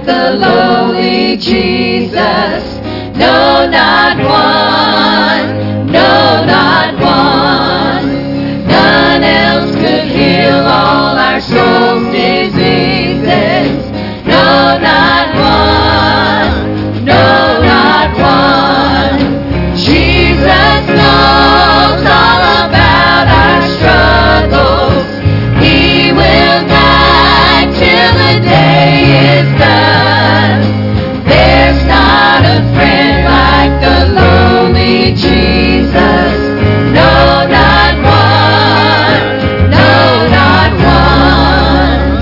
the lowly Jesus. No, not one. No, not one. None else could heal all our soul's diseases. No, not one. No, not one. Jesus knows all about our struggles. He will guide till the day is done. There's not a friend like the lowly Jesus. No, not one. No, not one.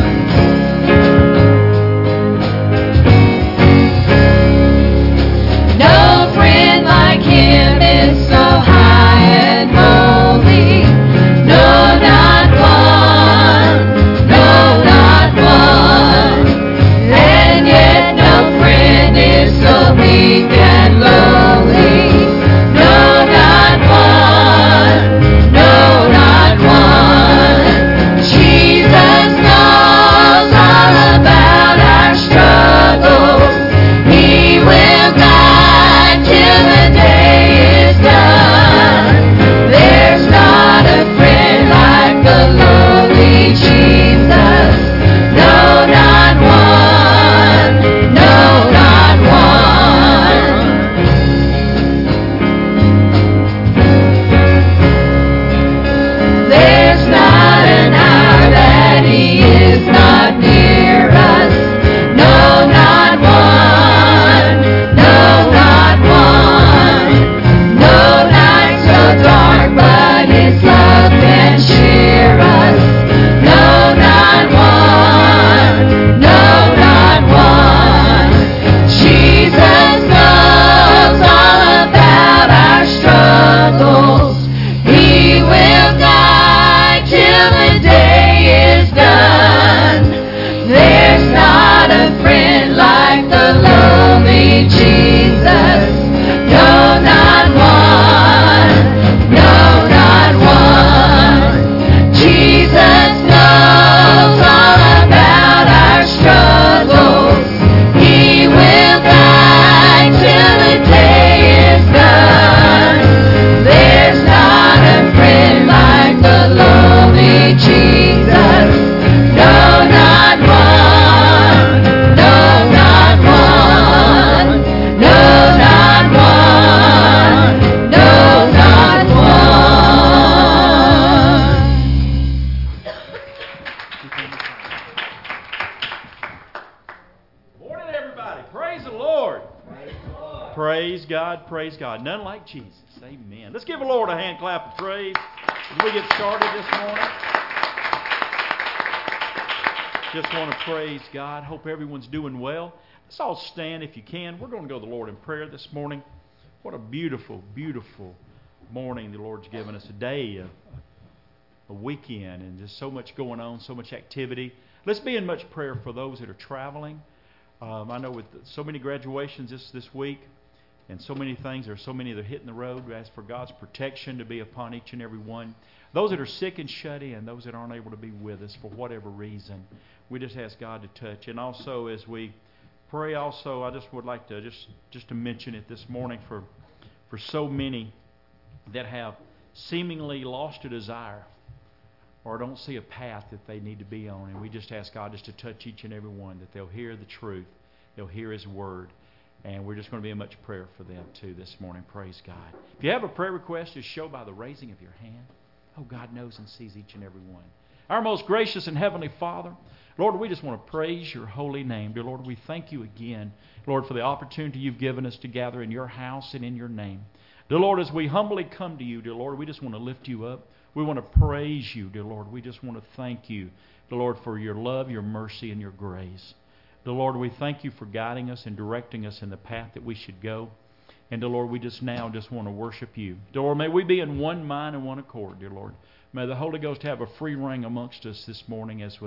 No friend like him is so high and holy. No, not one. No, not one. And yet no friend is so meek and lowly. No, not one. No, not one. Jesus knows all about our struggles. He will guide till the day is done. There's not a friend like the lowly Jesus. No, not one. No, not one. There's not an hour that he is not near us. No, not one. No, not one. No night so dark, but his love can cheer us. No, not one. No, not one. Jesus knows all about our struggles. He will guide till the day is done. There's not a friend like the lowly Jesus. No, not one. No, not one. Jesus knows all about our struggles. He will guide till the day is done. There's not a friend like the lowly Jesus. No, not one. No, not one. No, not one. No, not one. Morning, everybody. Praise the Lord. Praise God, praise God. None like Jesus. Amen. Let's give the Lord a hand clap of praise as we get started this morning. Just want to praise God. Hope everyone's doing well. Let's all stand if you can. We're going to go to the Lord in prayer this morning. What a beautiful, beautiful morning the Lord's given us. A day, a weekend, and just so much going on, so much activity. Let's be in much prayer for those that are traveling. I know with so many graduations this week and so many things, there are so many that are hitting the road. We ask for God's protection to be upon each and every one. Those that are sick and shut in, those that aren't able to be with us for whatever reason, we just ask God to touch. And also as we pray, also I just would like to just to mention it this morning for so many that have seemingly lost a desire or don't see a path that they need to be on. And we just ask God just to touch each and every one, that they'll hear the truth, they'll hear His Word. And we're just going to be in much prayer for them too this morning. Praise God. If you have a prayer request, just show by the raising of your hand. Oh, God knows and sees each and every one. Our most gracious and heavenly Father, Lord, we just want to praise your holy name. Dear Lord, we thank you again, Lord, for the opportunity you've given us to gather in your house and in your name. Dear Lord, as we humbly come to you, dear Lord, we just want to lift you up. We want to praise you, dear Lord. We just want to thank you, dear Lord, for your love, your mercy, and your grace. Dear Lord, we thank you for guiding us and directing us in the path that we should go. And dear Lord, we just want to worship you. Dear Lord, may we be in one mind and one accord, dear Lord. May the Holy Ghost have a free reign amongst us this morning as we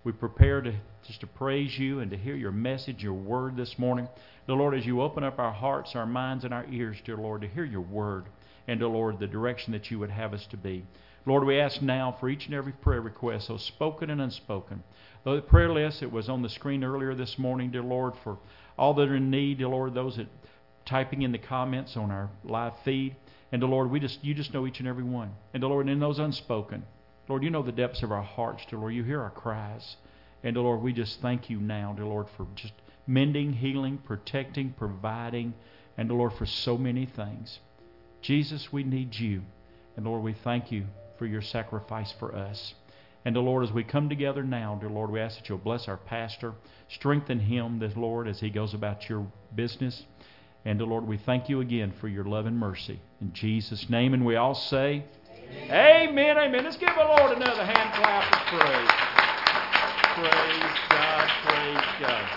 we prepare to praise you and to hear your message, your word this morning. Dear Lord, as you open up our hearts, our minds, and our ears, dear Lord, to hear your word, and dear Lord, the direction that you would have us to be. Lord, we ask now for each and every prayer request, those spoken and unspoken. Though the prayer list that was on the screen earlier this morning, dear Lord, for all that are in need, dear Lord, those that typing in the comments on our live feed. And dear Lord, you just know each and every one. And dear Lord, in those unspoken, Lord, you know the depths of our hearts, dear Lord. You hear our cries. And dear Lord, we just thank you now, dear Lord, for just mending, healing, protecting, providing, and dear Lord, for so many things. Jesus, we need you. And Lord, we thank you for your sacrifice for us. And dear Lord, as we come together now, dear Lord, we ask that you'll bless our pastor, strengthen him, dear Lord, as he goes about your business. And dear Lord, we thank you again for your love and mercy. In Jesus' name, and we all say, Amen, amen. Let's give the Lord another hand clap of praise. Praise God, praise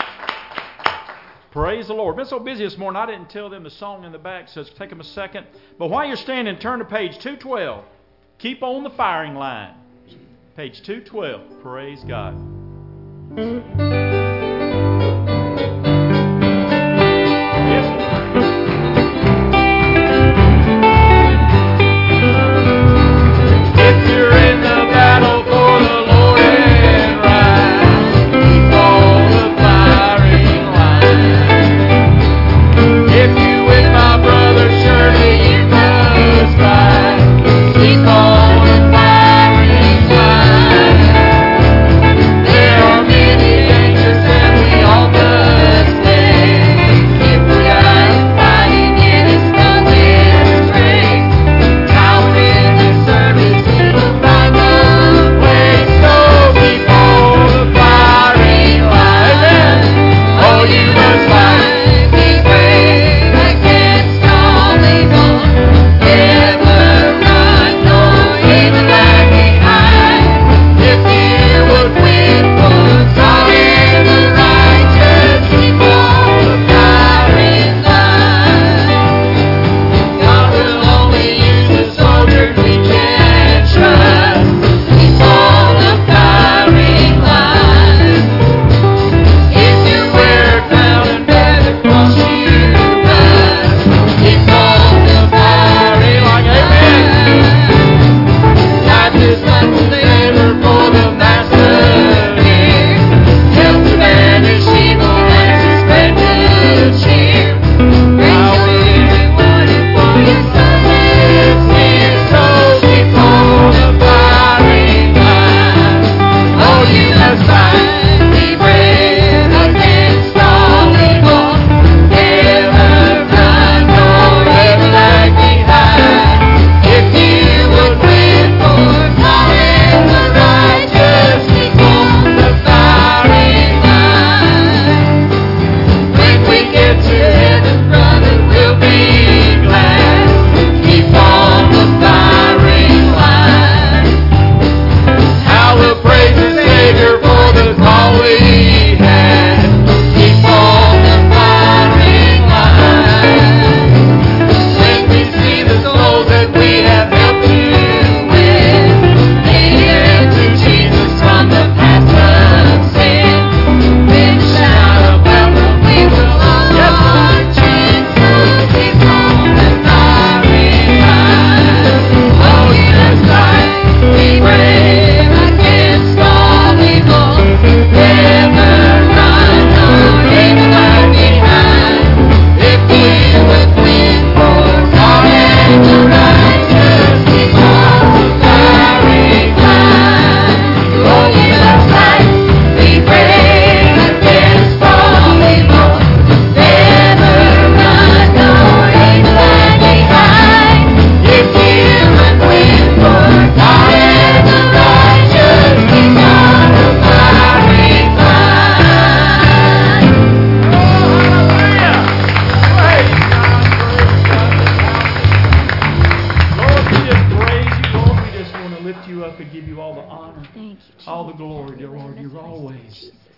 God. Praise the Lord. Been so busy this morning, I didn't tell them the song in the back, so let's take them a second. But while you're standing, turn to page 212. Keep on the firing line. Page 212. Praise God.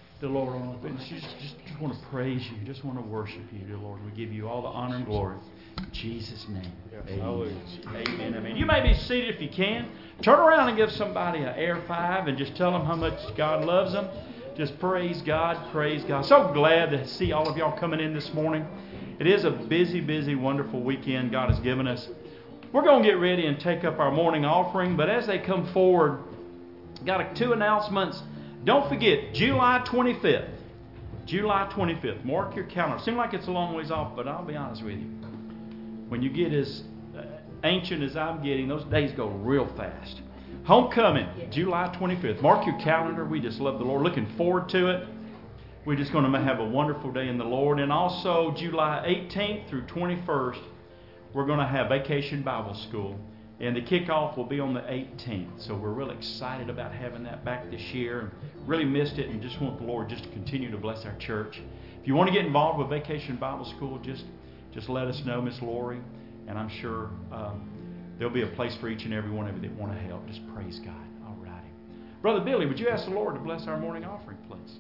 Just want to praise you. Just want to worship you, dear Lord. We give you all the honor and glory. In Jesus' name. Yes, hallelujah. Amen. Amen. You may be seated if you can. Turn around and give somebody an air five and just tell them how much God loves them. Just praise God, praise God. So glad to see all of y'all coming in this morning. It is a busy, busy, wonderful weekend God has given us. We're going to get ready and take up our morning offering, but as they come forward, got two announcements. Don't forget, July 25th. July 25th. Mark your calendar. Seems like it's a long ways off, but I'll be honest with you. When you get as ancient as I'm getting, those days go real fast. Homecoming, July 25th. Mark your calendar. We just love the Lord. Looking forward to it. We're just going to have a wonderful day in the Lord. And also July 18th through 21st, we're going to have Vacation Bible School. And the kickoff will be on the 18th. So we're really excited about having that back this year. Really missed it and just want the Lord just to continue to bless our church. If you want to get involved with Vacation Bible School, just let us know, Miss Lori. And I'm sure there'll be a place for each and every one of you that want to help. Just praise God. All righty. Brother Billy, would you ask the Lord to bless our morning offering, please?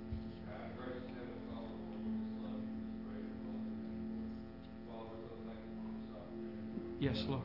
Yes, Lord.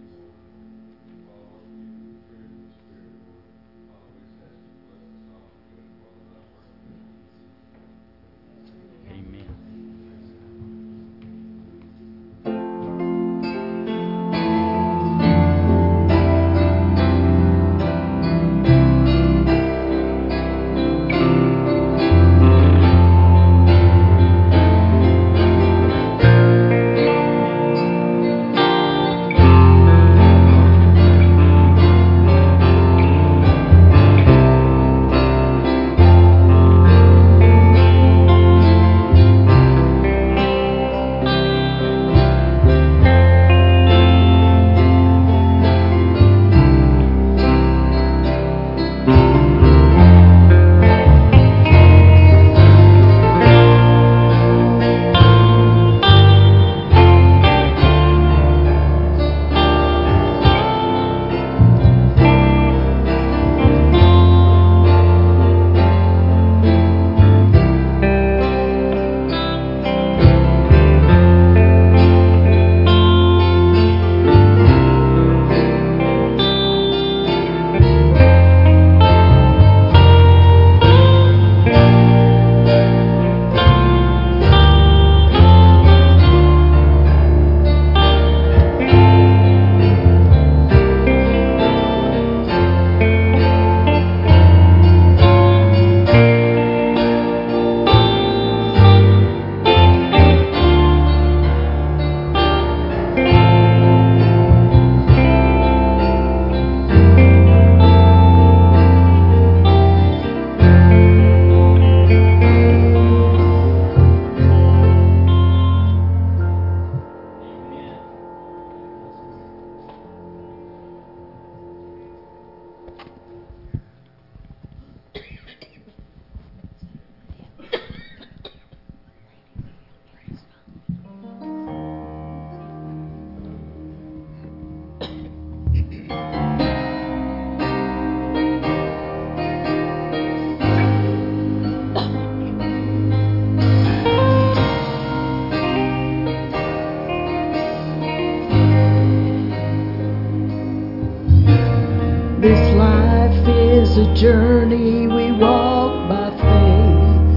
Journey we walk by faith.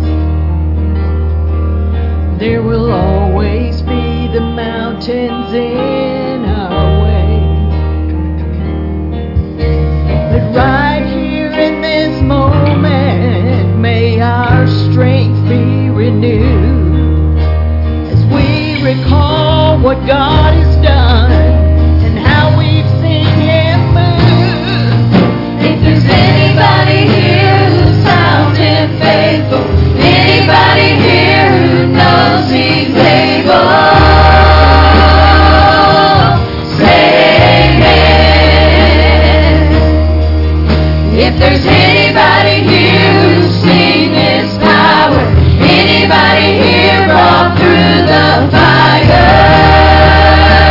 There will always be the mountains in our way. But right here in this moment, may our strength be renewed as we recall what God has done and how we've seen Him move. If there's anybody here who's found Him faithful, anybody here who knows He's able, say amen. If there's anybody here who's seen His power, anybody here brought through the fire,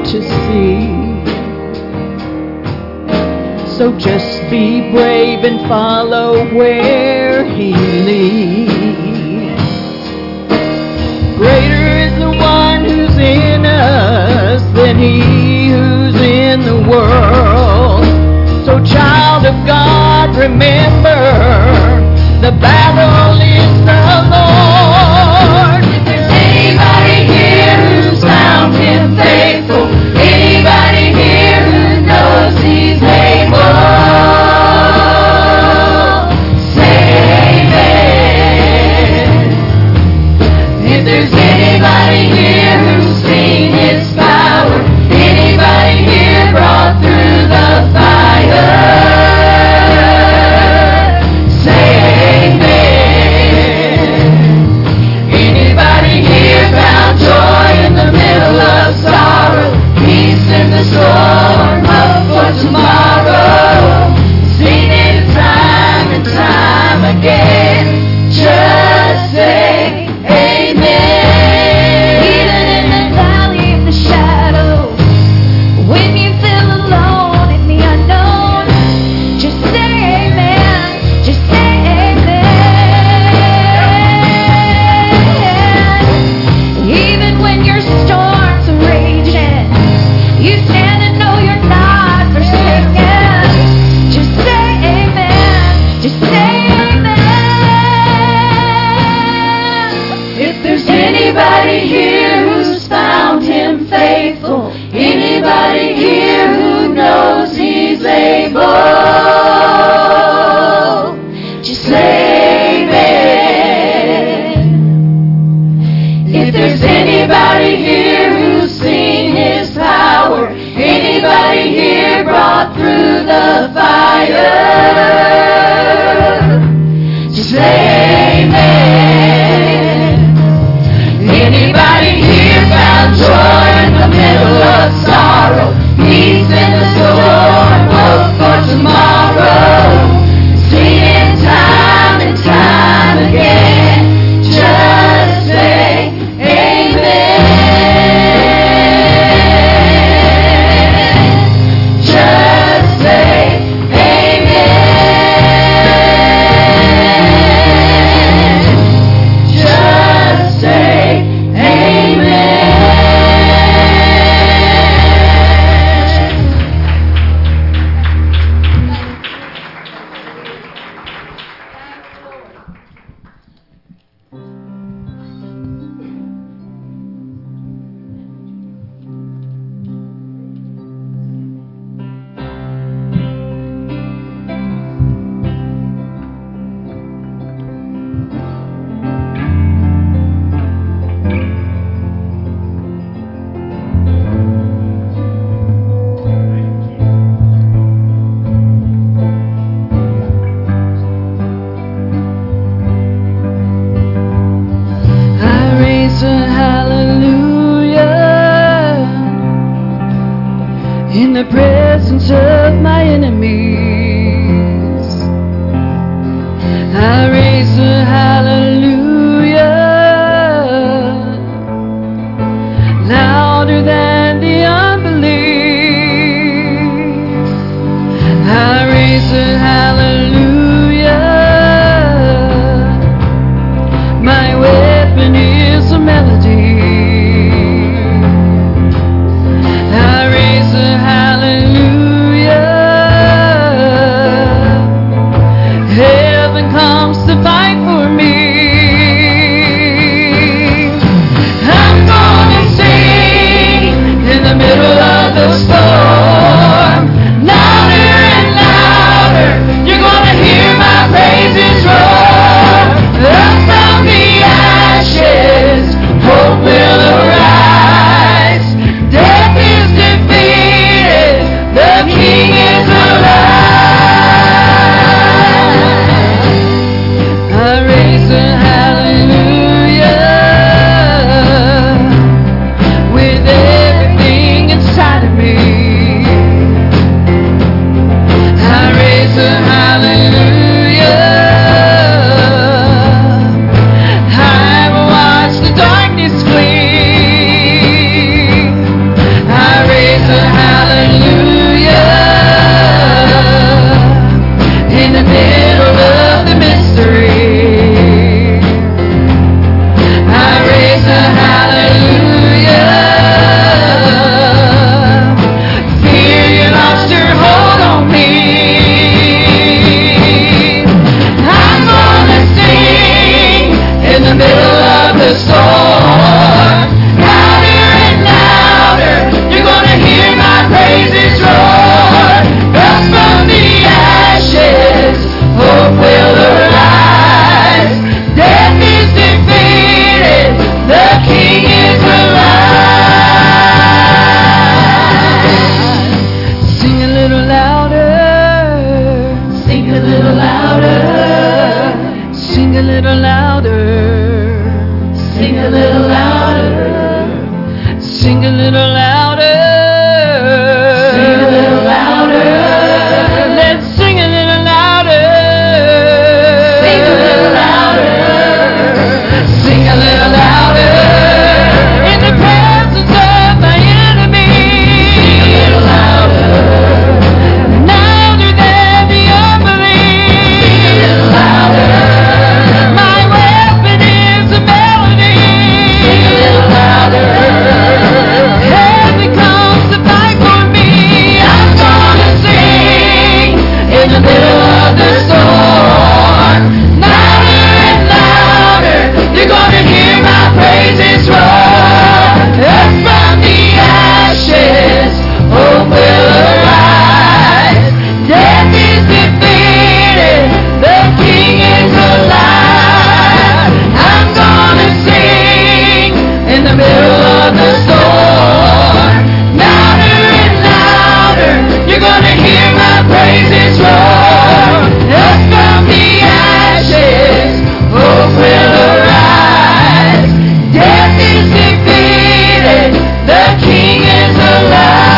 to see. So just be brave and follow where He leads. Greater is the one who's in us than he who's in the world. So child of God, remember, the battle is the Lord. If there's anybody here who's found Him faithful, anybody here who knows He's able, say amen. If there's anybody here who's seen His power, anybody here brought through the fire, say amen. Anybody here found joy in the middle of sorrow, peace in the storm, hope for tomorrow, seen it time and time again, just say amen. Even in the valley of the shadow, when you feel alone in the unknown, just say amen, just say amen. Even when your storms are raging, you stand and know you're not forsaken, just say amen, just say amen. If there's anybody here who's found Him faithful, anybody here who knows He's able, just say amen. If there's anybody here who's seen His power, anybody here brought through the fire, just say amen. Anybody here found joy in the middle of sorrow, peace in the storm, hope for tomorrow, seen it time and time again, just say amen. Just say amen. Just say amen. I raise a hallelujah in the presence of my enemies. I raise a hallelujah louder than the unbelief. I raise a hallelujah. My weapon is a melody. I raise a hallelujah. Heaven comes to fight for me. I'm gonna sing in the middle of the storm, louder and louder. You're gonna hear my praises roar. Up from the ashes, hope will arise. Death is defeated, the King is alive. I a little louder. Sing a little louder. Sing a little louder. Sing a little louder. Sing a little louder. Let's sing a little louder. Sing a little louder. Sing a little louder. In the presence of my enemy. Sing a little louder. Louder than the unbelief. Sing a little louder. My weapon is a melody. Sing a little louder. Heaven comes to fight for me. I'm gonna sing in the middle of the storm. Louder and louder, you're gonna hear my praises roar. Up from the ashes, hope will arise. Death is defeated, the King is alive. I'm gonna sing in the middle of the storm. Louder and louder, you're gonna hear my praises roar. Up from the ashes, hope will arise. Death is defeated, the King is alive.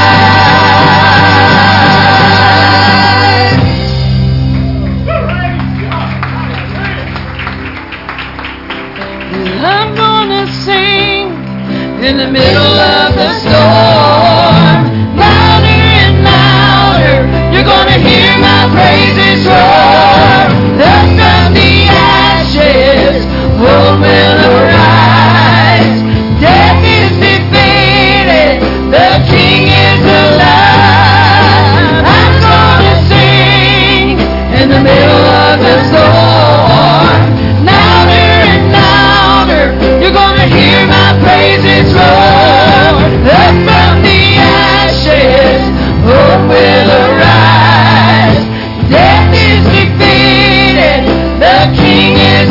I'm gonna sing in the middle of the storm. Louder and louder, you're gonna hear my praises roar. Up from the ashes, hope will arise. Death is defeated, the King is alive. I'm gonna sing in the middle of the storm. Louder and louder, you're gonna hear my praises roar. Up from the ashes, hope will arise. Death is defeated, the King is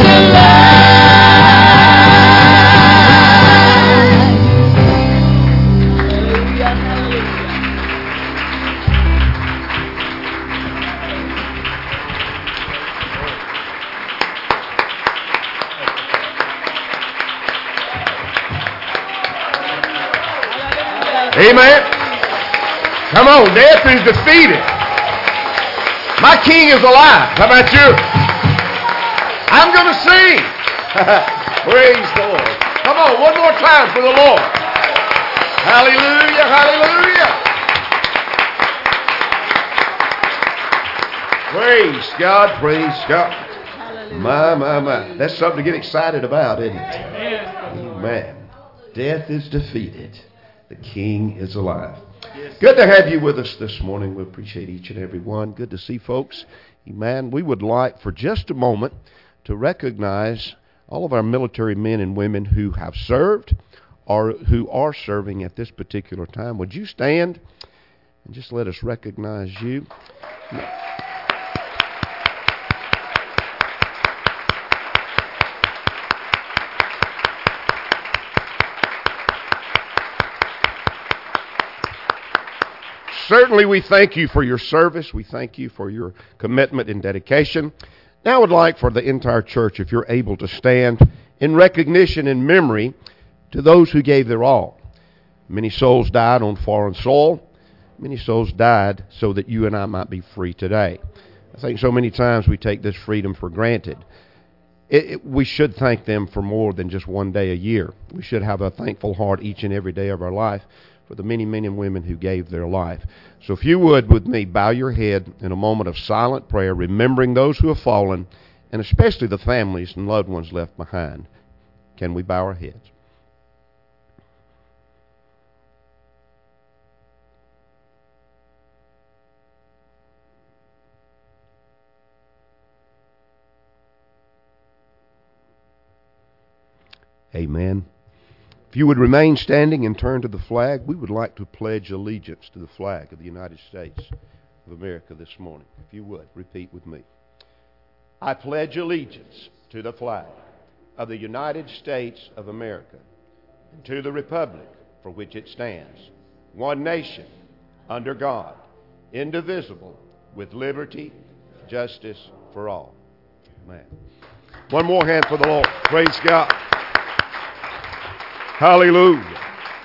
alive. Hallelujah, hallelujah. Amen. Come on, death is defeated. My King is alive. How about you? I'm going to sing. Praise the Lord. Come on, one more time for the Lord. Hallelujah, hallelujah. Praise God, praise God. My. That's something to get excited about, isn't it? Amen. Death is defeated. The King is alive. Good to have you with us this morning. We appreciate each and every one. Good to see folks. Amen. We would like for just a moment to recognize all of our military men and women who have served or who are serving at this particular time. Would you stand and just let us recognize you? Certainly we thank you for your service. We thank you for your commitment and dedication. Now I would like for the entire church, if you're able to stand in recognition and memory to those who gave their all. Many souls died on foreign soil. Many souls died so that you and I might be free today. I think so many times we take this freedom for granted. We should thank them for more than just one day a year. We should have a thankful heart each and every day of our life for the many men and women who gave their life. So if you would, with me, bow your head in a moment of silent prayer, remembering those who have fallen, and especially the families and loved ones left behind. Can we bow our heads? Amen. If you would remain standing and turn to the flag, we would like to pledge allegiance to the flag of the United States of America this morning. If you would, repeat with me. I pledge allegiance to the flag of the United States of America and to the republic for which it stands, one nation, under God, indivisible, with liberty justice for all. Man. One more hand for the Lord. Praise God. Hallelujah.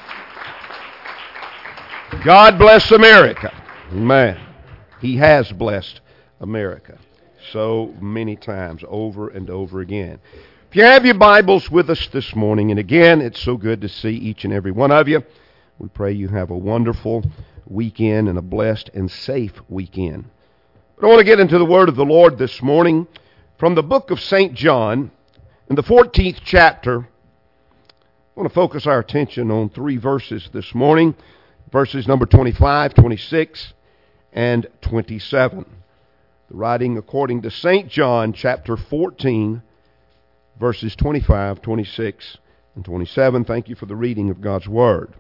God bless America. Man. He has blessed America so many times, over and over again. If you have your Bibles with us this morning, and again, it's so good to see each and every one of you. We pray you have a wonderful weekend and a blessed and safe weekend. But I want to get into the Word of the Lord this morning from the book of St. John, in the 14th chapter. I want to focus our attention on 3 verses this morning, verses number 25, 26, and 27. The writing according to St. John, chapter 14, verses 25, 26, and 27. Thank you for the reading of God's Word.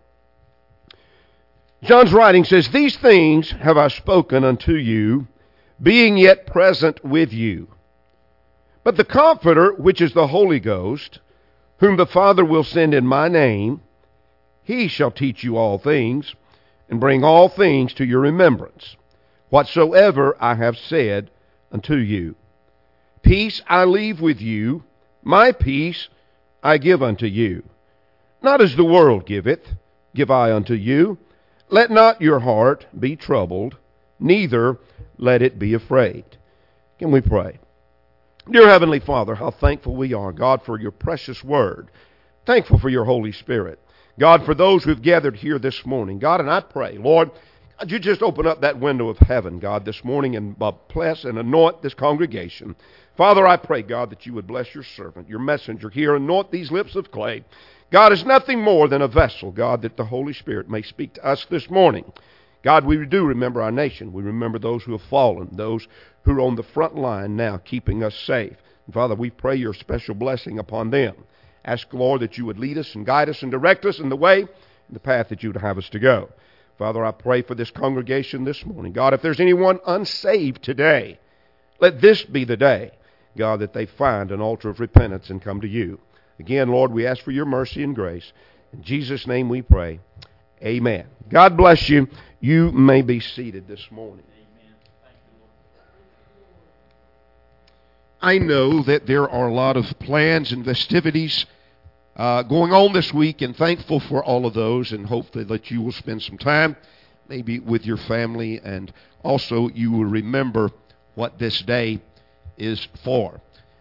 John's writing says, "These things have I spoken unto you, being yet present with you. But the Comforter, which is the Holy Ghost, whom the Father will send in my name, he shall teach you all things, and bring all things to your remembrance, whatsoever I have said unto you. Peace I leave with you, my peace I give unto you. Not as the world giveth, give I unto you. Let not your heart be troubled, neither let it be afraid." Can we pray? Dear Heavenly Father, how thankful we are, God, for your precious word. Thankful for your Holy Spirit. God, for those who've gathered here this morning. God, and I pray, Lord, God, you just open up that window of heaven, God, this morning and bless and anoint this congregation. Father, I pray, God, that you would bless your servant, your messenger here, anoint these lips of clay. God is nothing more than a vessel, God, that the Holy Spirit may speak to us this morning. God, we do remember our nation. We remember those who have fallen, those who are on the front line now keeping us safe. And Father, we pray your special blessing upon them. Ask, Lord, that you would lead us and guide us and direct us in the way, in the path that you would have us to go. Father, I pray for this congregation this morning. God, if there's anyone unsaved today, let this be the day, God, that they find an altar of repentance and come to you. Again, Lord, we ask for your mercy and grace. In Jesus' name we pray. Amen. God bless you. You may be seated this morning. Amen. Thank you, Lord. I know that there are a lot of plans and festivities going on this week, and thankful for all of those, and hopefully that you will spend some time maybe with your family, and also you will remember what this day is for.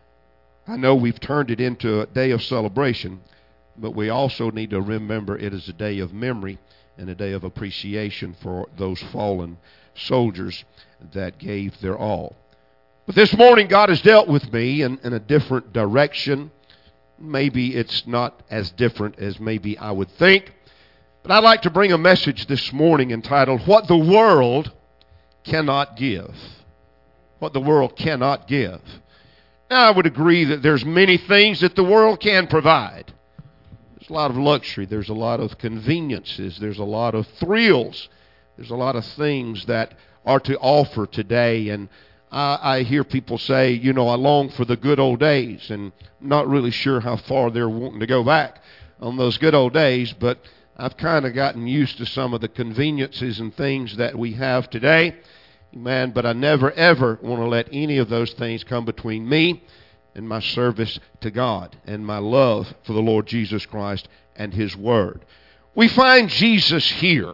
I know we've turned it into a day of celebration, but we also need to remember it is a day of memory and a day of appreciation for those fallen soldiers that gave their all. But this morning, God has dealt with me in a different direction. Maybe it's not as different as maybe I would think, but I'd like to bring a message this morning entitled, "What the World Cannot Give." What the world cannot give. Now, I would agree that there's many things that the world can provide. There's a lot of luxury. There's a lot of conveniences. There's a lot of thrills. There's a lot of things that are to offer today. And I hear people say, you know, I long for the good old days. And I'm not really sure how far they're wanting to go back on those good old days. But I've kind of gotten used to some of the conveniences and things that we have today. Amen. But I never, ever want to let any of those things come between me and my service to God and my love for the Lord Jesus Christ and His Word. We find Jesus here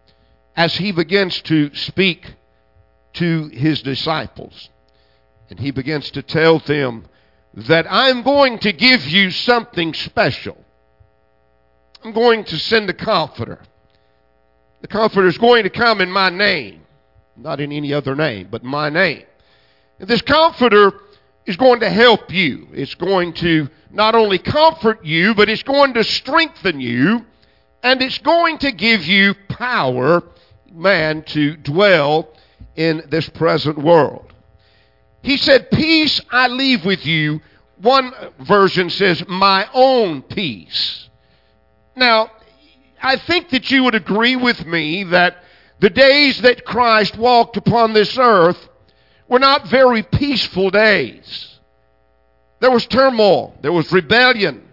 as He begins to speak to His disciples. And He begins to tell them that I'm going to give you something special. I'm going to send a Comforter. The Comforter is going to come in my name. Not in any other name, but my name. And this Comforter is going to help you. It's going to not only comfort you, but it's going to strengthen you, and it's going to give you power, man, to dwell in this present world. He said, "Peace I leave with you." One version says, "My own peace." Now, I think that you would agree with me that the days that Christ walked upon this earth were not very peaceful days. There was turmoil. There was rebellion.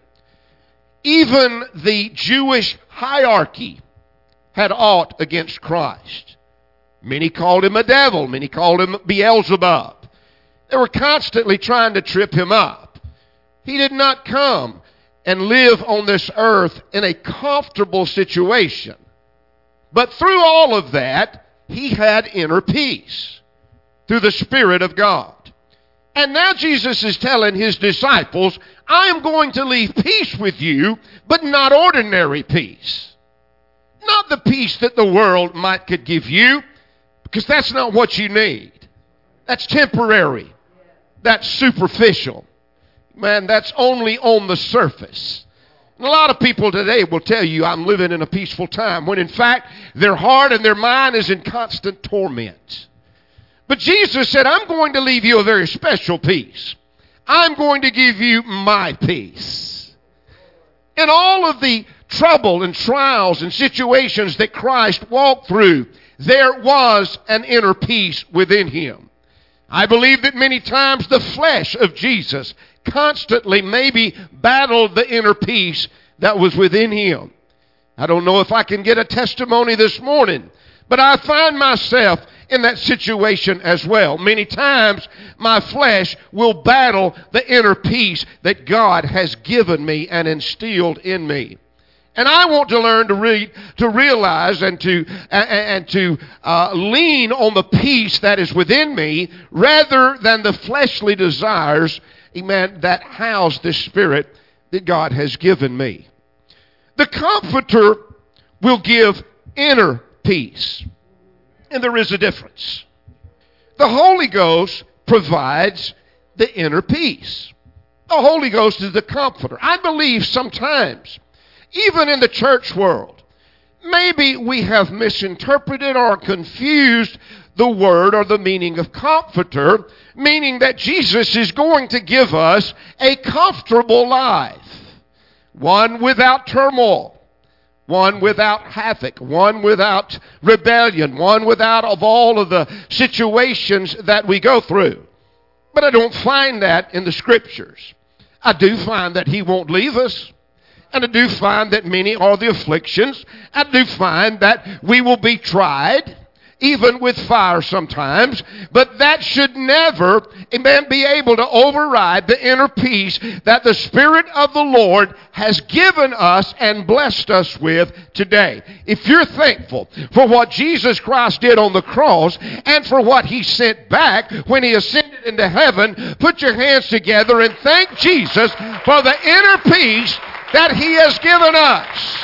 Even the Jewish hierarchy had aught against Christ. Many called him a devil. Many called him Beelzebub. They were constantly trying to trip him up. He did not come and live on this earth in a comfortable situation. But through all of that, he had inner peace through the Spirit of God. And now Jesus is telling his disciples, I am going to leave peace with you, but not ordinary peace. Not the peace that the world could give you, because that's not what you need. That's temporary. That's superficial. Man, that's only on the surface. And a lot of people today will tell you, I'm living in a peaceful time, when in fact, their heart and their mind is in constant torment. But Jesus said, I'm going to leave you a very special peace. I'm going to give you my peace. In all of the trouble and trials and situations that Christ walked through, there was an inner peace within him. I believe that many times the flesh of Jesus constantly maybe battled the inner peace that was within him. I don't know if I can get a testimony this morning, but I find myself in that situation as well. Many times my flesh will battle the inner peace that God has given me and instilled in me. And I want to learn to realize and to lean on the peace that is within me rather than the fleshly desires, amen, that house the Spirit that God has given me. The Comforter will give inner peace. And there is a difference. The Holy Ghost provides the inner peace. The Holy Ghost is the Comforter. I believe sometimes, even in the church world, maybe we have misinterpreted or confused the word or the meaning of comforter, meaning that Jesus is going to give us a comfortable life, one without turmoil, one without havoc, one without rebellion, one without of all of the situations that we go through. But I don't find that in the Scriptures. I do find that He won't leave us. And I do find that many are the afflictions. I do find that we will be tried, even with fire sometimes. But that should never, amen, be able to override the inner peace that the Spirit of the Lord has given us and blessed us with today. If you're thankful for what Jesus Christ did on the cross and for what He sent back when He ascended into heaven, put your hands together and thank Jesus for the inner peace that He has given us.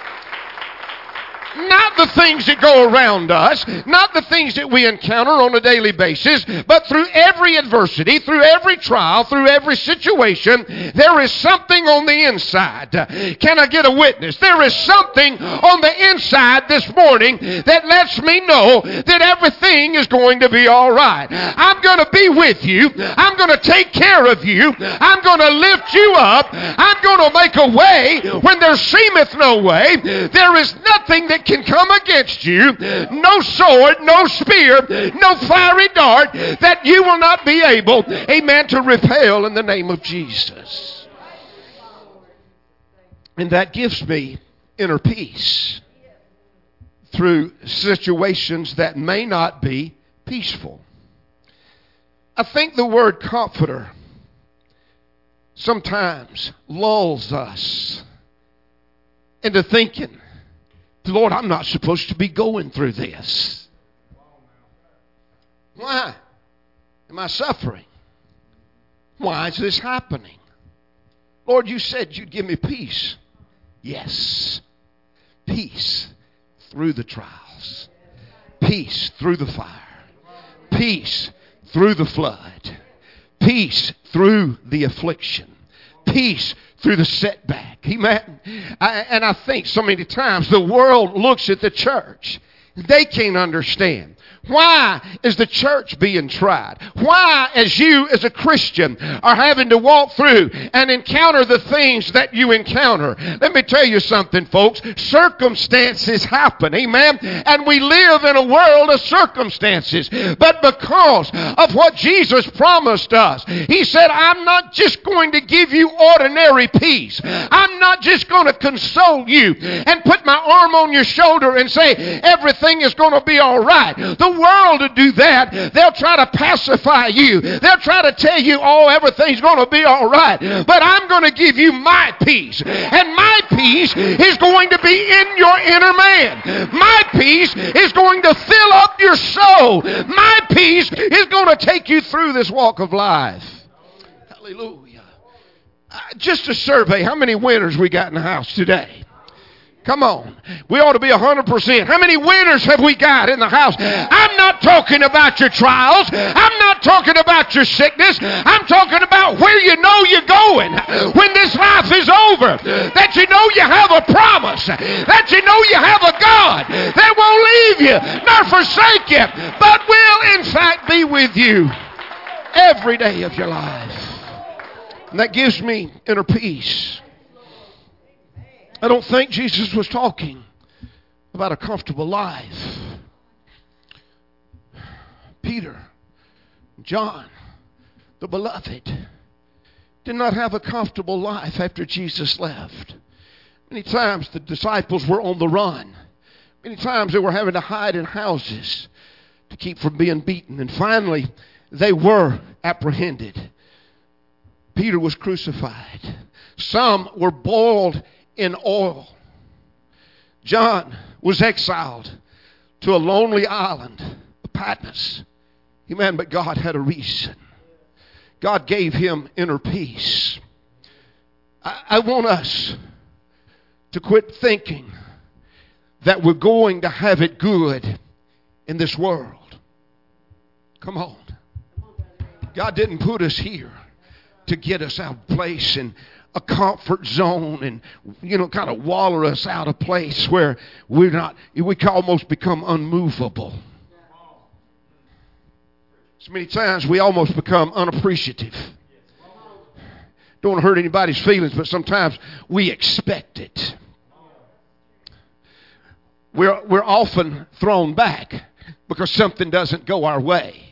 Not the things that go around us, not the things that we encounter on a daily basis, but through every adversity, through every trial, through every situation, there is something on the inside. Can I get a witness? There is something on the inside this morning that lets me know that everything is going to be all right. I'm going to be with you. I'm going to take care of you. I'm going to lift you up. I'm going to make a way when there seemeth no way. There is nothing that can come against you, no sword, no spear, no fiery dart, that you will not be able, amen, to repel in the name of Jesus. And that gives me inner peace through situations that may not be peaceful. I think the word comforter sometimes lulls us into thinking, Lord, I'm not supposed to be going through this. Why am I suffering? Why is this happening? Lord, you said you'd give me peace. Yes. Peace through the trials. Peace through the fire. Peace through the flood. Peace through the affliction. Peace through the setback. Amen. And I think so many times the world looks at the church. They can't understand. Why is the church being tried? Why, as you as a Christian are having to walk through and encounter the things that you encounter? Let me tell you something, folks. Circumstances happen. Amen. And we live in a world of circumstances. But because of what Jesus promised us, He said, I'm not just going to give you ordinary peace. I'm not just going to console you and put my arm on your shoulder and say everything is going to be all right. The the world to do that. They'll try to pacify you. They'll try to tell you, oh, everything's going to be all right. But I'm going to give you my peace. And my peace is going to be in your inner man. My peace is going to fill up your soul. My peace is going to take you through this walk of life. Hallelujah. Just a survey. How many winners we got in the house today? Come on. We ought to be 100%. How many winners have we got in the house? I'm not talking about your trials. I'm not talking about your sickness. I'm talking about where you know you're going when this life is over. That you know you have a promise. That you know you have a God that won't leave you nor forsake you, but will in fact be with you every day of your life. And that gives me inner peace. I don't think Jesus was talking about a comfortable life. Peter, John, the beloved, did not have a comfortable life after Jesus left. Many times the disciples were on the run. Many times they were having to hide in houses to keep from being beaten. And finally, they were apprehended. Peter was crucified. Some were boiled in oil. John was exiled to a lonely island of Patmos. Amen. But God had a reason. God gave him inner peace. I want us to quit thinking that we're going to have it good in this world. Come on. God didn't put us here to get us out of place and a comfort zone and, kind of waller us out of place where we can almost become unmovable. So many times we almost become unappreciative. Don't want to hurt anybody's feelings, but sometimes we expect it. We're often thrown back because something doesn't go our way.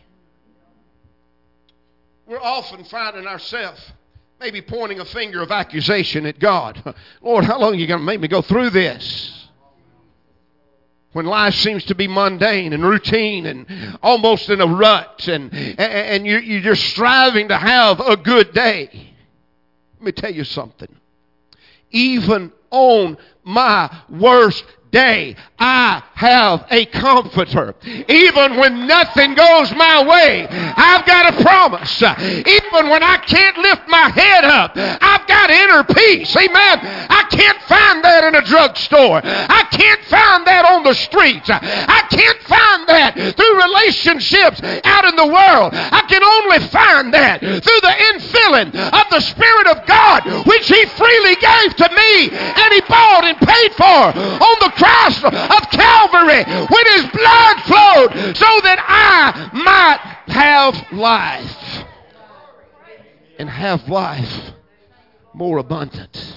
We're often finding ourselves maybe pointing a finger of accusation at God. Lord, how long are you going to make me go through this? When life seems to be mundane and routine and almost in a rut and you're striving to have a good day. Let me tell you something. Even on my worst day, I have a comforter. Even when nothing goes my way, I've got a promise. Even when I can't lift my head up, I've got inner peace. Amen. I can't find that in a drugstore. I can't find that on the streets. I can't find that through relationships out in the world. I can only find that through the infilling of the Spirit of God, which He freely gave to me and He bought and paid for on the cross of Calvary when His blood flowed so that I might have life and have life more abundant.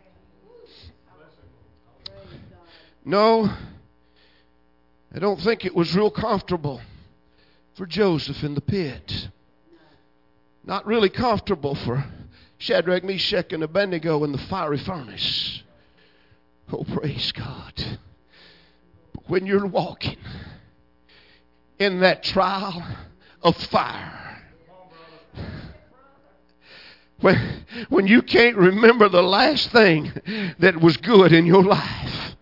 No, I don't think it was real comfortable for Joseph in the pit. Not really comfortable for Shadrach, Meshach, and Abednego in the fiery furnace. Oh, praise God. But when you're walking in that trial of fire, when you can't remember the last thing that was good in your life.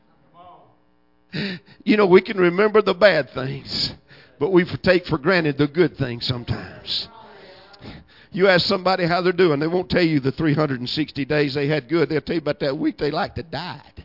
We can remember the bad things, but we take for granted the good things sometimes. You ask somebody how they're doing, they won't tell you the 360 days they had good. They'll tell you about that week they like to died.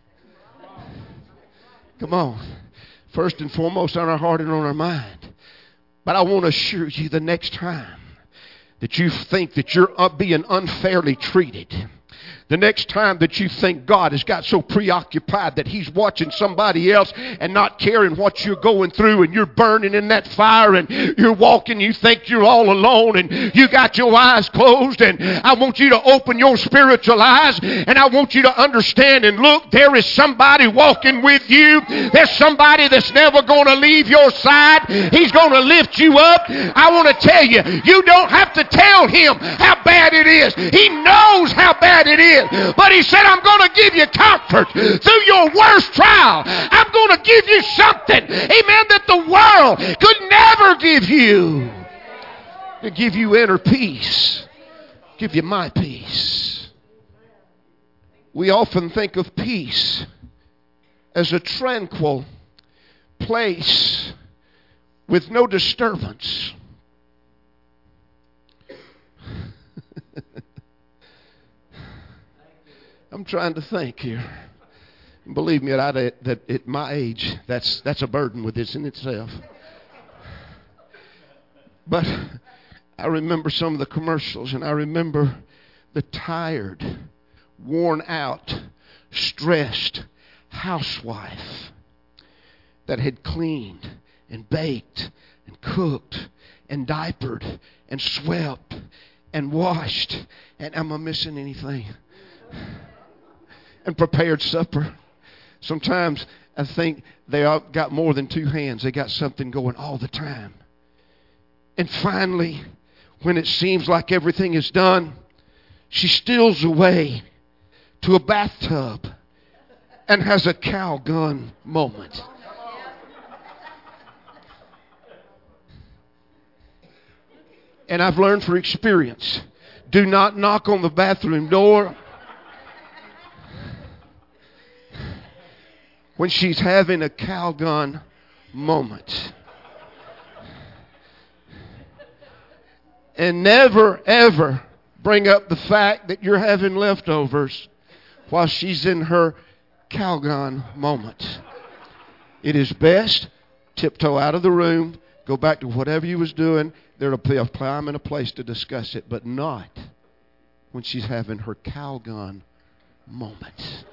Come on. First and foremost on our heart and on our mind. But I want to assure you, the next time that you think that you're being unfairly treated, the next time that you think God has got so preoccupied that He's watching somebody else and not caring what you're going through, and you're burning in that fire and you're walking, you think you're all alone and you got your eyes closed, and I want you to open your spiritual eyes and I want you to understand and look, there is somebody walking with you. There's somebody that's never going to leave your side. He's going to lift you up. I want to tell you, you don't have to tell Him how bad it is. He knows how bad it is. it. But He said, I'm going to give you comfort through your worst trial. I'm going to give you something, amen, that the world could never give you. To give you inner peace. Give you my peace. We often think of peace as a tranquil place with no disturbance. I'm trying to think here. Believe me, that at my age, that's a burden within itself. But I remember some of the commercials, and I remember the tired, worn out, stressed housewife that had cleaned and baked and cooked and diapered and swept and washed. And am I missing anything? And prepared supper. Sometimes I think they all got more than two hands. They got something going all the time. And finally, when it seems like everything is done, she steals away to a bathtub and has a Calgon moment. And I've learned from experience, do not knock on the bathroom door when she's having a Calgon moment. And never, ever bring up the fact that you're having leftovers while she's in her Calgon moment. It is best tiptoe out of the room, go back to whatever you was doing. There'll be a time and a place to discuss it, but not when she's having her Calgon moment.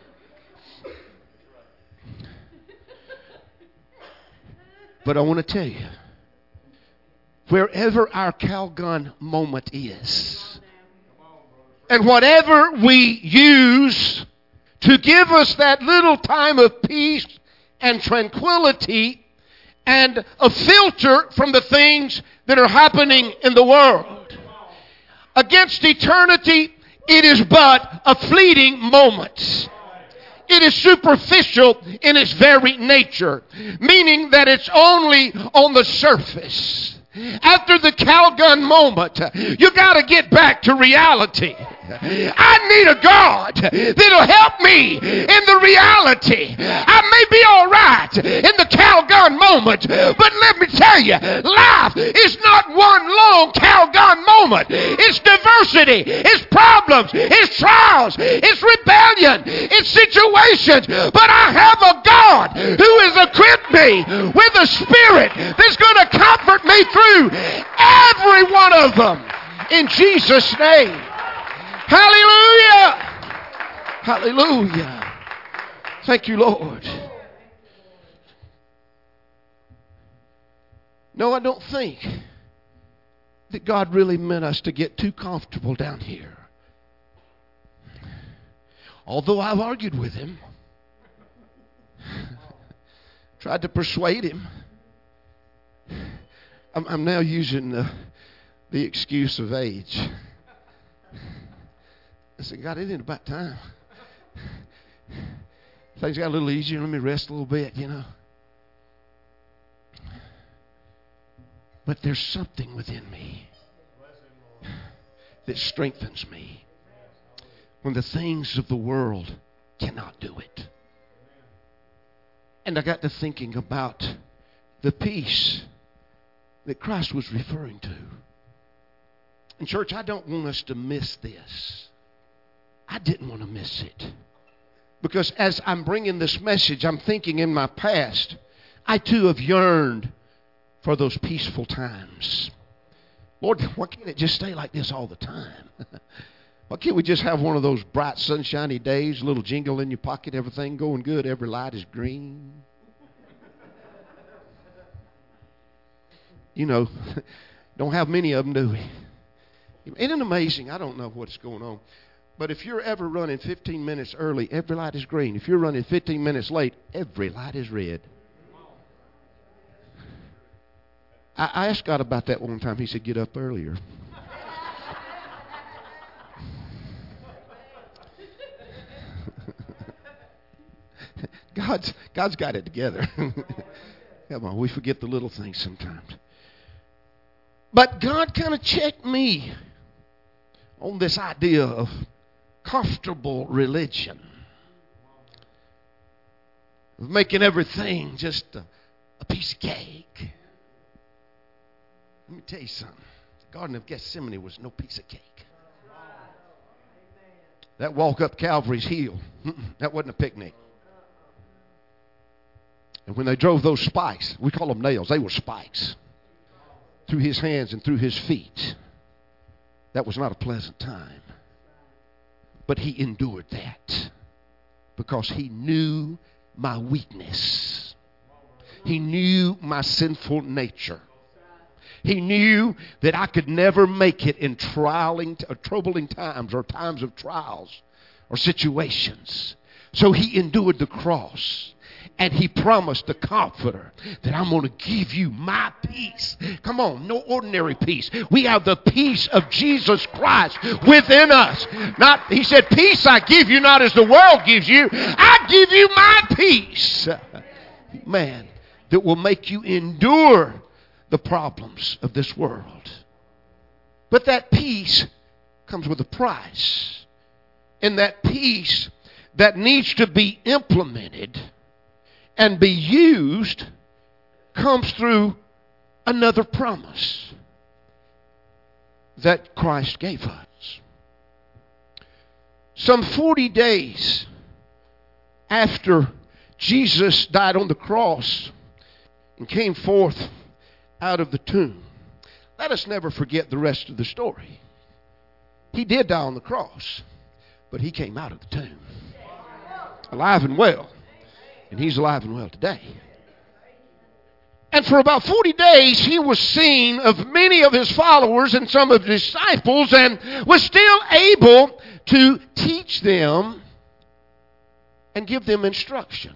But I want to tell you, wherever our Calgon moment is, and whatever we use to give us that little time of peace and tranquility and a filter from the things that are happening in the world, against eternity, it is but a fleeting moment. It is superficial in its very nature, meaning that it's only on the surface. After the Calgon moment, you got to get back to reality. I need a God that'll help me in the reality. I may be all right in the Calgon moment, but let me tell you, life is not one long Calgon moment. It's diversity, it's problems, it's trials, it's rebellion, it's situations. But I have a God who has equipped me with a spirit that's going to comfort me through every one of them. In Jesus' name. Hallelujah. Hallelujah. Thank you, Lord. No, I don't think that God really meant us to get too comfortable down here. Although I've argued with Him, tried to persuade Him. I'm now using the excuse of age. I said, God, it ain't about time. Things got a little easier. Let me rest a little bit, you know. But there's something within me that strengthens me when the things of the world cannot do it. And I got to thinking about the peace that Christ was referring to. And church, I don't want us to miss this. I didn't want to miss it. Because as I'm bringing this message, I'm thinking in my past, I too have yearned for those peaceful times. Lord, why can't it just stay like this all the time? Why can't we just have one of those bright, sunshiny days, a little jingle in your pocket, everything going good, every light is green? You know, don't have many of them, do we? Isn't it amazing? I don't know what's going on. But if you're ever running 15 minutes early, every light is green. If you're running 15 minutes late, every light is red. I asked God about that one time. He said, get up earlier. God's got it together. Come on, we forget the little things sometimes. But God kind of checked me on this idea of comfortable religion, of making everything just a piece of cake. Let me tell you something. The Garden of Gethsemane was no piece of cake. That walk up Calvary's hill, that wasn't a picnic. And when they drove those spikes, we call them nails, they were spikes, through his hands and through his feet, that was not a pleasant time. But he endured that because he knew my weakness. He knew my sinful nature. He knew that I could never make it in troubling times or times of trials or situations. So he endured the cross. And he promised the Comforter that I'm going to give you my peace. Come on, no ordinary peace. We have the peace of Jesus Christ within us. He said, peace I give you, not as the world gives you. I give you my peace. Man, that will make you endure the problems of this world. But that peace comes with a price. And that peace that needs to be implemented and be used comes through another promise that Christ gave us. Some 40 days after Jesus died on the cross and came forth out of the tomb, let us never forget the rest of the story. He did die on the cross, but he came out of the tomb alive and well. And he's alive and well today. And for about 40 days, he was seen of many of his followers and some of his disciples, and was still able to teach them and give them instruction.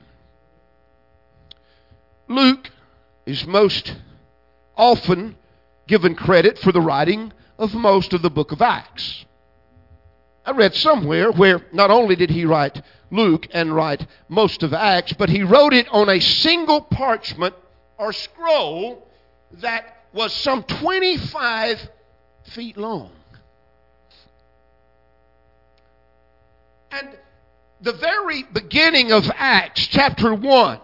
Luke is most often given credit for the writing of most of the book of Acts. I read somewhere where not only did he write Luke and write most of Acts, but he wrote it on a single parchment or scroll that was some 25 feet long. And the very beginning of Acts, chapter 1,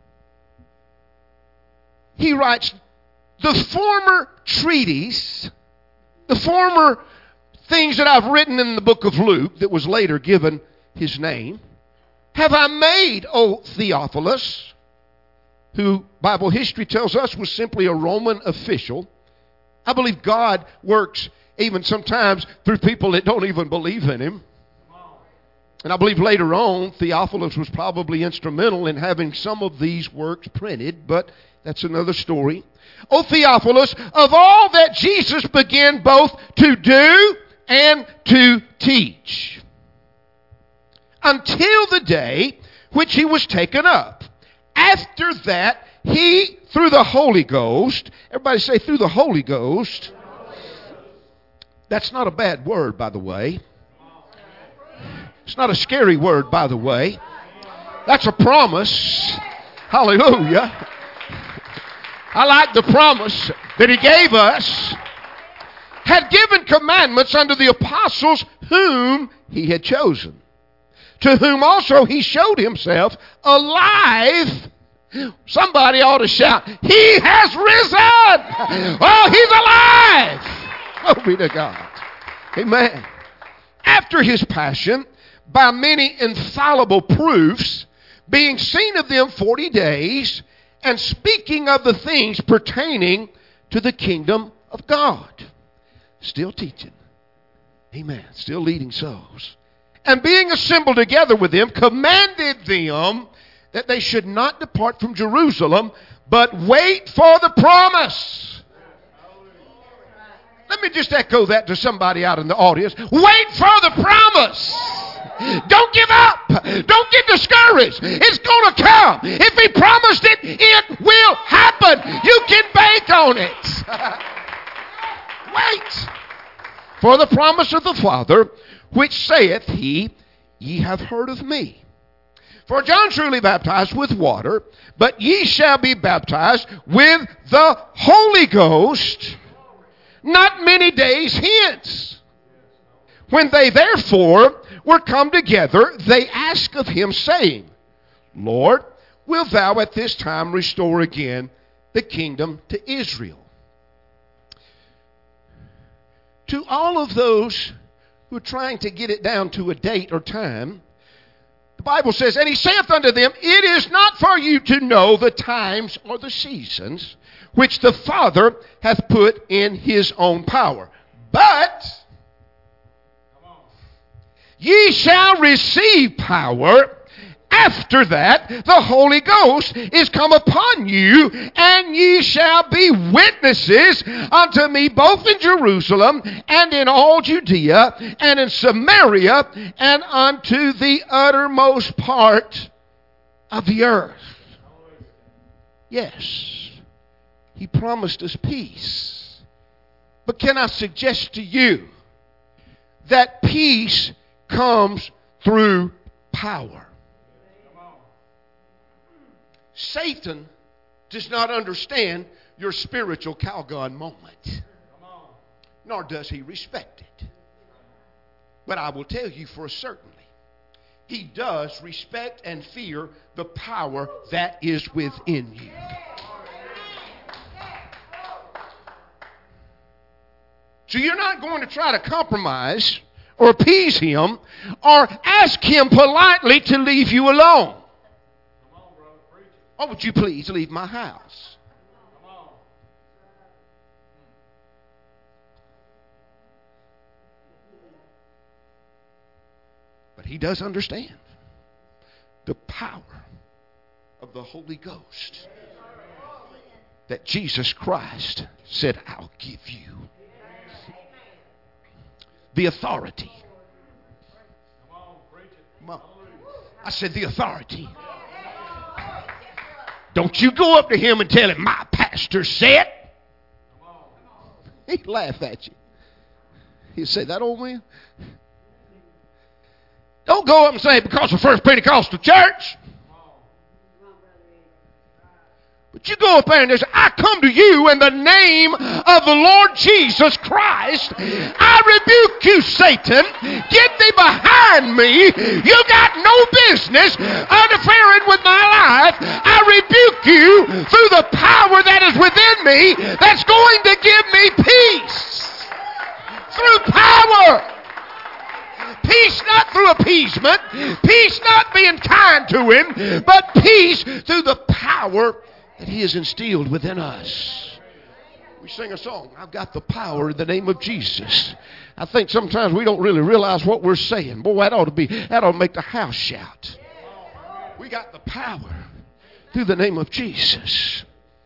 he writes, the former treatise, the former things that I've written in the book of Luke that was later given his name, have I made, O Theophilus, who Bible history tells us was simply a Roman official. I believe God works even sometimes through people that don't even believe in him. And I believe later on Theophilus was probably instrumental in having some of these works printed, but that's another story. O Theophilus, of all that Jesus began both to do and to teach, until the day which he was taken up. After that, he, through the Holy Ghost, everybody say, through the Holy Ghost. That's not a bad word, by the way. It's not a scary word, by the way. That's a promise. Hallelujah. I like the promise that he gave us. Had given commandments unto the apostles whom he had chosen, to whom also he showed himself alive. Somebody ought to shout, he has risen. Oh, he's alive. Glory to God. Amen. After his passion, by many infallible proofs, being seen of them 40 days, and speaking of the things pertaining to the kingdom of God. Still teaching. Amen. Still leading souls. And being assembled together with them, commanded them that they should not depart from Jerusalem, but wait for the promise. Let me just echo that to somebody out in the audience. Wait for the promise. Don't give up. Don't get discouraged. It's going to come. If he promised it, it will happen. You can bank on it. Wait for the promise of the Father, which saith he, ye have heard of me. For John truly baptized with water, but ye shall be baptized with the Holy Ghost not many days hence. When they therefore were come together, they asked of him, saying, Lord, wilt thou at this time restore again the kingdom to Israel? To all of those who are trying to get it down to a date or time, the Bible says, and he saith unto them, it is not for you to know the times or the seasons which the Father hath put in his own power. But ye shall receive power. After that, the Holy Ghost is come upon you, and ye shall be witnesses unto me both in Jerusalem and in all Judea and in Samaria and unto the uttermost part of the earth. Yes, he promised us peace. But can I suggest to you that peace comes through power? Satan does not understand your spiritual Calgon moment. Nor does he respect it. But I will tell you for certainly, he does respect and fear the power that is within you. So you're not going to try to compromise or appease him or ask him politely to leave you alone. Or would you please leave my house? But he does understand the power of the Holy Ghost that Jesus Christ said, I'll give you. The authority. I said the authority. Don't you go up to him and tell him, my pastor said. He'd laugh at you. He'd say, that old man? Don't go up and say, because of First Pentecostal Church. But you go up there and say, I come to you in the name of the Lord Jesus Christ. I rebuke you, Satan. Get thee behind me. You got no business interfering with my life. I rebuke you through the power that is within me that's going to give me peace. Through power. Peace not through appeasement. Peace not being kind to him. But peace through the power that he has instilled within us. We sing a song, I've got the power in the name of Jesus. I think sometimes we don't really realize what we're saying. Boy, that ought to make the house shout. We got the power through the name of Jesus.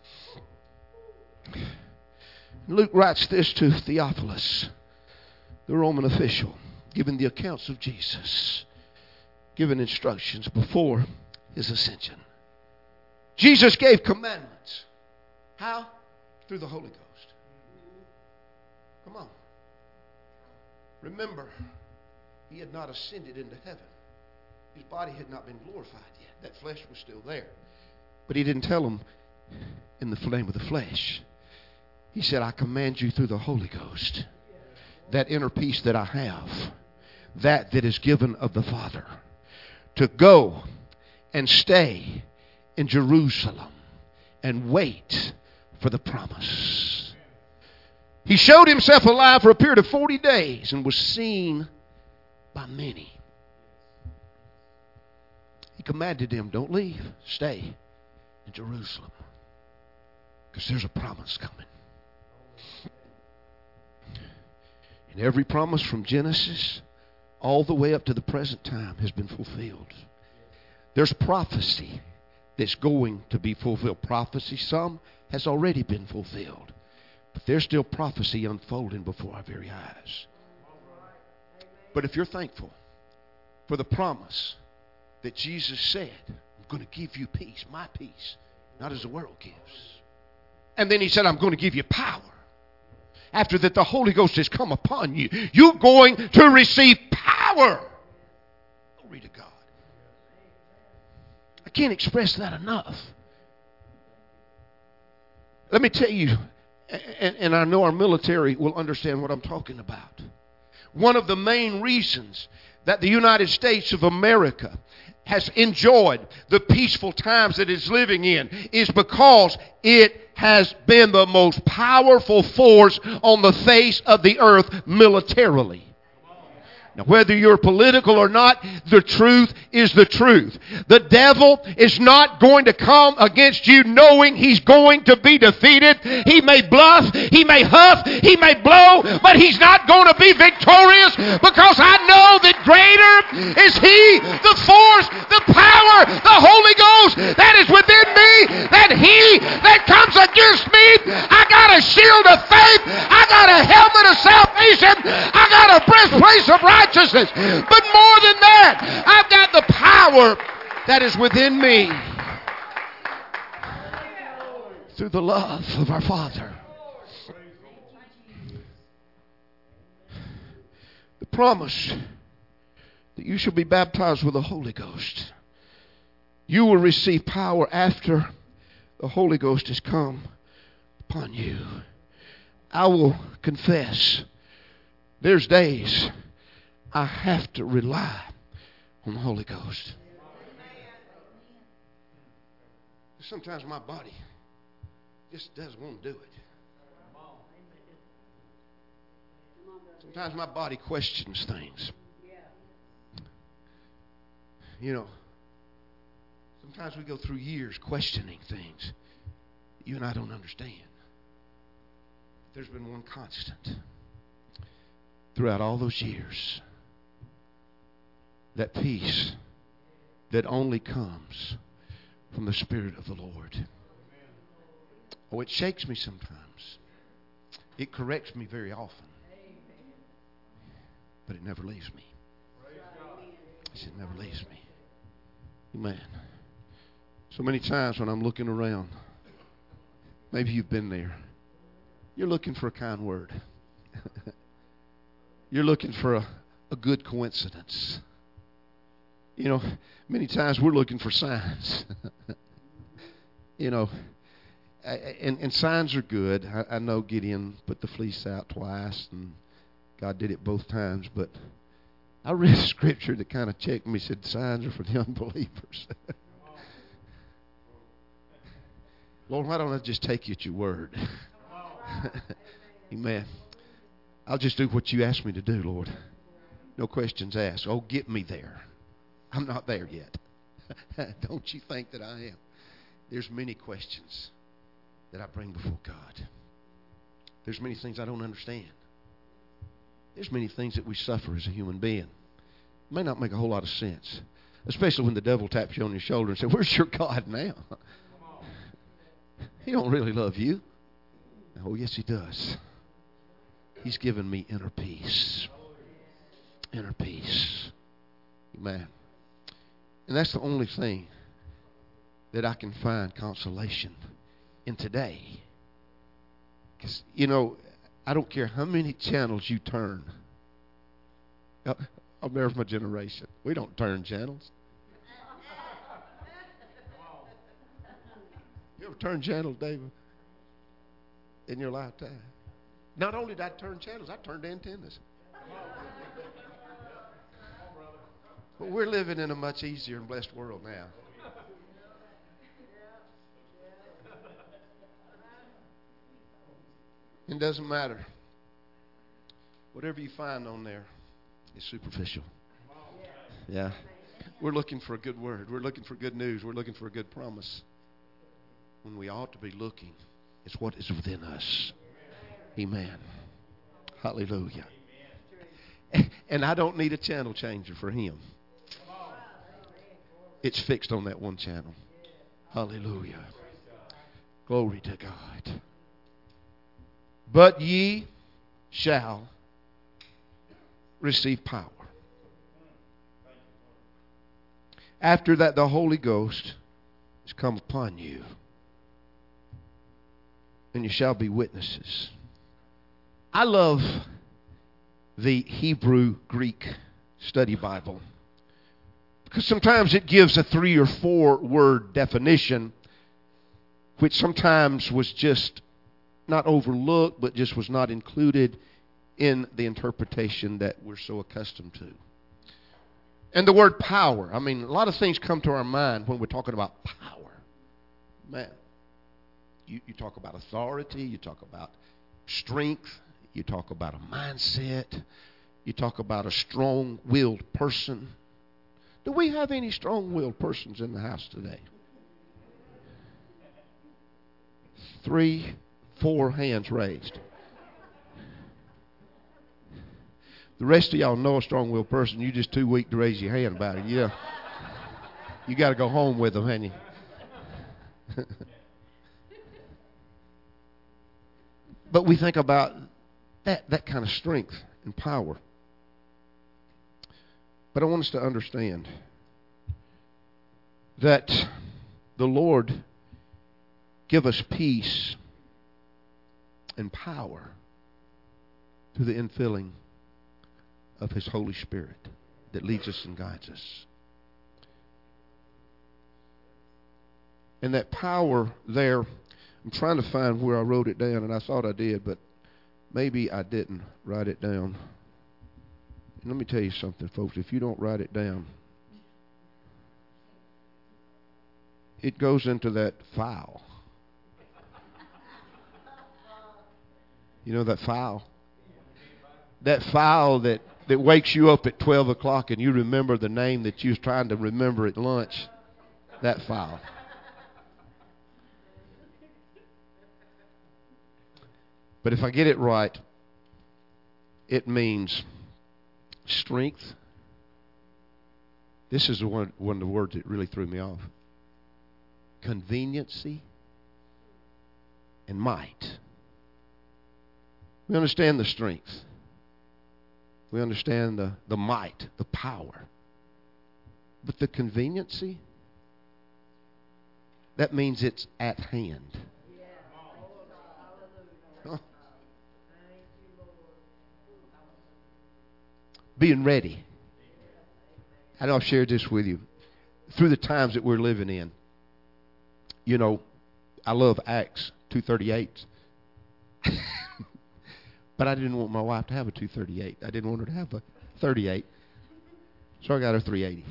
Luke writes this to Theophilus, the Roman official, giving the accounts of Jesus, giving instructions before his ascension. Jesus gave commandments. How? Through the Holy Ghost. Come on. Remember, he had not ascended into heaven. His body had not been glorified yet. That flesh was still there. But he didn't tell them in the flame of the flesh. He said, I command you through the Holy Ghost, that inner peace that I have, that is given of the Father, to go and stay in Jerusalem and wait for the promise. He showed himself alive for a period of 40 days and was seen by many. He commanded them, don't leave, stay in Jerusalem, because there's a promise coming. And every promise from Genesis all the way up to the present time has been fulfilled. There's prophecy that's going to be fulfilled. Prophecy, some has already been fulfilled. But there's still prophecy unfolding before our very eyes. But if you're thankful for the promise that Jesus said, I'm going to give you peace, my peace, not as the world gives. And then he said, I'm going to give you power. After that, the Holy Ghost has come upon you. You're going to receive power. Glory to God. can't express that enough. Let me tell you, and I know our military will understand what I'm talking about. One of the main reasons that the United States of America has enjoyed the peaceful times that it's living in is because it has been the most powerful force on the face of the earth militarily. Now, whether you're political or not, the truth is the truth. The devil is not going to come against you knowing he's going to be defeated. He may bluff, he may huff, he may blow, but he's not going to be victorious, because I know that greater is he, the force, the power, the Holy Ghost that is within me, than he that comes against me. I got a shield of faith. I got a helmet of salvation. I got a breastplate of righteousness. But more than that, I've got the power that is within me through the love of our Father. The promise that you shall be baptized with the Holy Ghost. You will receive power after the Holy Ghost has come upon you. I will confess, there's days I have to rely on the Holy Ghost. Sometimes my body just doesn't want to do it. Sometimes my body questions things. You know, sometimes we go through years questioning things you and I don't understand. There's been one constant throughout all those years. That peace that only comes from the Spirit of the Lord. Oh, it shakes me sometimes. It corrects me very often. But it never leaves me. It never leaves me. Amen. So many times when I'm looking around, maybe you've been there. You're looking for a kind word. You're looking for a good coincidence. You know, many times we're looking for signs. You know, and signs are good. I know Gideon put the fleece out twice, and God did it both times. But I read a scripture that kind of checked me. Said signs are for the unbelievers. Lord, why don't I just take you at your word? Amen. I'll just do what you asked me to do, Lord. No questions asked. Oh, get me there. I'm not there yet. Don't you think that I am? There's many questions that I bring before God. There's many things I don't understand. There's many things that we suffer as a human being. It may not make a whole lot of sense, especially when the devil taps you on your shoulder and says, "Where's your God now? He don't really love you." Oh, yes, he does. He's given me inner peace. Inner peace. Amen. And that's the only thing that I can find consolation in today. Because, you know, I don't care how many channels you turn. I'm there for my generation. We don't turn channels. You ever turn channels, David? In your lifetime? Not only did I turn channels, I turned antennas. But we're living in a much easier and blessed world now. It doesn't matter. Whatever you find on there is superficial. Yeah. We're looking for a good word. We're looking for good news. We're looking for a good promise. When we ought to be looking, it's what is within us. Amen. Hallelujah. And I don't need a channel changer for him. It's fixed on that one channel. Hallelujah. Glory to God. But ye shall receive power. After that the Holy Ghost has come upon you. And you shall be witnesses. I love the Hebrew Greek study Bible. Because sometimes it gives a 3 or 4 word definition, which sometimes was just not overlooked, but just was not included in the interpretation that we're so accustomed to. And the word power. I mean, a lot of things come to our mind when we're talking about power. Man, you talk about authority, you talk about strength, you talk about a mindset, you talk about a strong-willed person. Do we have any strong-willed persons in the house today? 3, 4 hands raised. The rest of y'all know a strong-willed person. You're just too weak to raise your hand about it. Yeah. You got to go home with them, haven't you? But we think about that kind of strength and power. But I want us to understand that the Lord give us peace and power through the infilling of His Holy Spirit that leads us and guides us. And that power there, I'm trying to find where I wrote it down, and I thought I did, but maybe I didn't write it down. And let me tell you something, folks. If you don't write it down, it goes into that file. You know that file? That file that wakes you up at 12 o'clock and you remember the name that you was trying to remember at lunch. That file. But if I get it right, it means strength. This is one of the words that really threw me off. Conveniency and might. We understand the strength. We understand the might, the power. But the conveniency, that means it's at hand. Huh? Being ready. I know I've shared this with you. Through the times that we're living in, you know, I love Acts 2:38. But I didn't want my wife to have a 238. I didn't want her to have a 38. So I got her 380.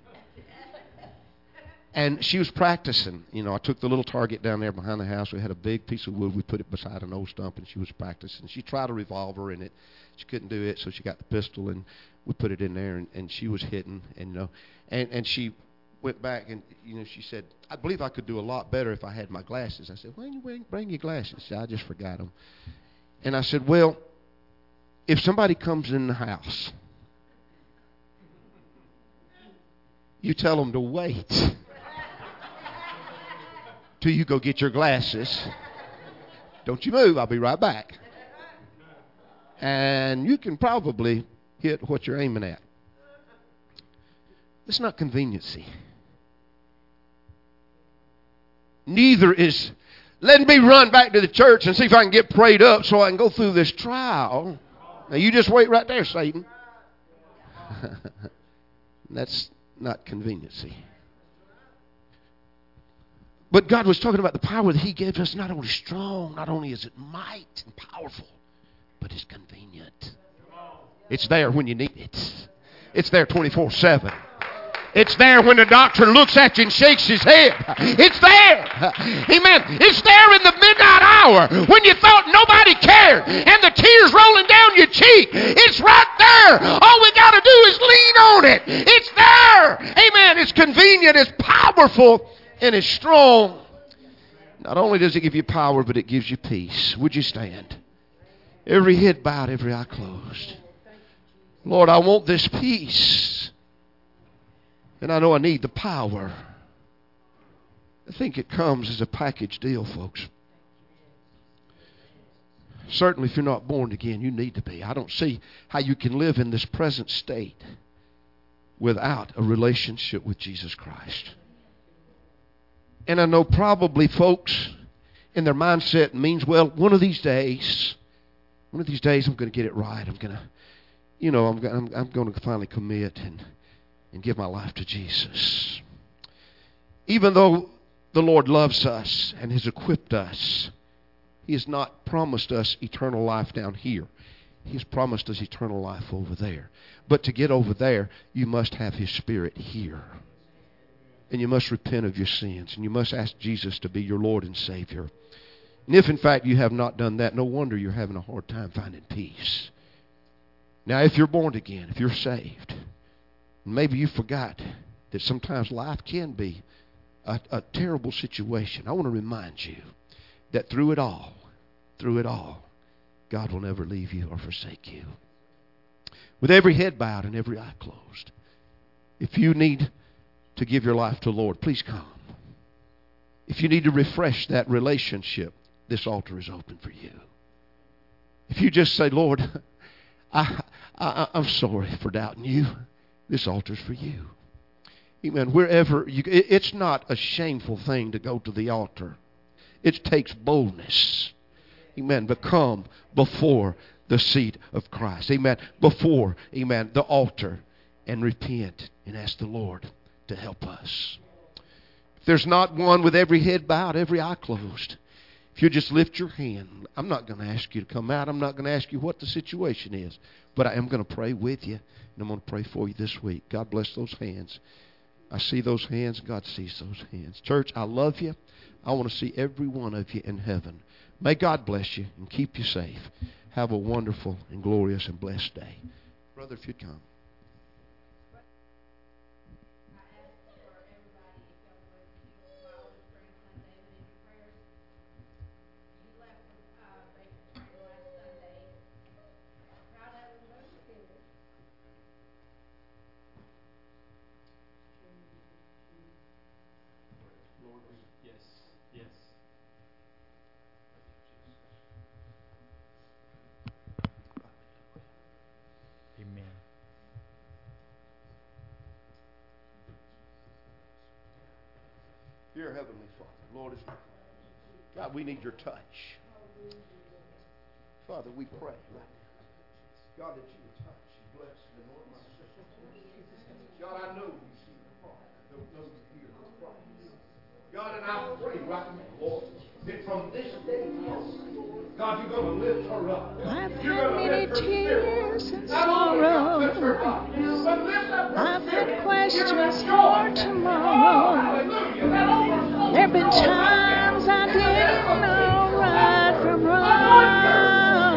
And she was practicing. You know, I took the little target down there behind the house. We had a big piece of wood. We put it beside an old stump, and she was practicing. She tried a revolver, and she couldn't do it, so she got the pistol, and we put it in there, and she was hitting. And, you know, and she went back, and, you know, she said, I believe I could do a lot better if I had my glasses. I said, well, you bring your glasses. She said, I just forgot them. And I said, well, if somebody comes in the house, you tell them to wait till you go get your glasses. Don't you move. I'll be right back. And you can probably hit what you're aiming at. It's not conveniency. Neither is letting me run back to the church and see if I can get prayed up so I can go through this trial. Now you just wait right there, Satan. That's not conveniency. But God was talking about the power that He gave us, not only strong, not only is it might and powerful, but it's convenient. It's there when you need it. It's there 24/7. It's there when the doctor looks at you and shakes his head. It's there. Amen. It's there in the midnight hour when you thought nobody cared and the tears rolling down your cheek. It's right there. All we got to do is lean on it. It's there. Amen. It's convenient. It's powerful. And it's strong. Not only does it give you power, but it gives you peace. Would you stand? Every head bowed, every eye closed. Lord, I want this peace. And I know I need the power. I think it comes as a package deal, folks. Certainly, if you're not born again, you need to be. I don't see how you can live in this present state without a relationship with Jesus Christ. And I know probably folks in their mindset means, well, one of these days I'm going to get it right. I'm going to finally commit. and give my life to Jesus. Even though the Lord loves us and has equipped us, He has not promised us eternal life down here. He has promised us eternal life over there. But to get over there, you must have His Spirit here. And you must repent of your sins. And you must ask Jesus to be your Lord and Savior. And if in fact you have not done that, no wonder you're having a hard time finding peace. Now if you're born again, if you're saved, maybe you forgot that sometimes life can be a terrible situation. I want to remind you that through it all, God will never leave you or forsake you. With every head bowed and every eye closed, if you need to give your life to the Lord, please come. If you need to refresh that relationship, this altar is open for you. If you just say, Lord, I'm sorry for doubting you, this altar's for you. Amen. Wherever you, it's not a shameful thing to go to the altar. It takes boldness. Amen. But come before the seat of Christ. Amen. Before, amen, the altar, and repent and ask the Lord to help us. If there's not one, with every head bowed, every eye closed, if you just lift your hand, I'm not going to ask you to come out. I'm not going to ask you what the situation is. But I am going to pray with you. And I'm going to pray for you this week. God bless those hands. I see those hands. God sees those hands. Church, I love you. I want to see every one of you in heaven. May God bless you and keep you safe. Have a wonderful and glorious and blessed day. Brother, if you'd come. Dear Heavenly Father, Lord, God, we need your touch. Father, we pray right now, God, that you would touch and bless and anoint my sister. God, I know you see the heart. I don't know you hear the cry. God, and I pray right now, Lord, that from this day forward, God, you're going to lift her up. I've had many tears and sorrow. I've had questions for tomorrow. There have been times I didn't know right from wrong.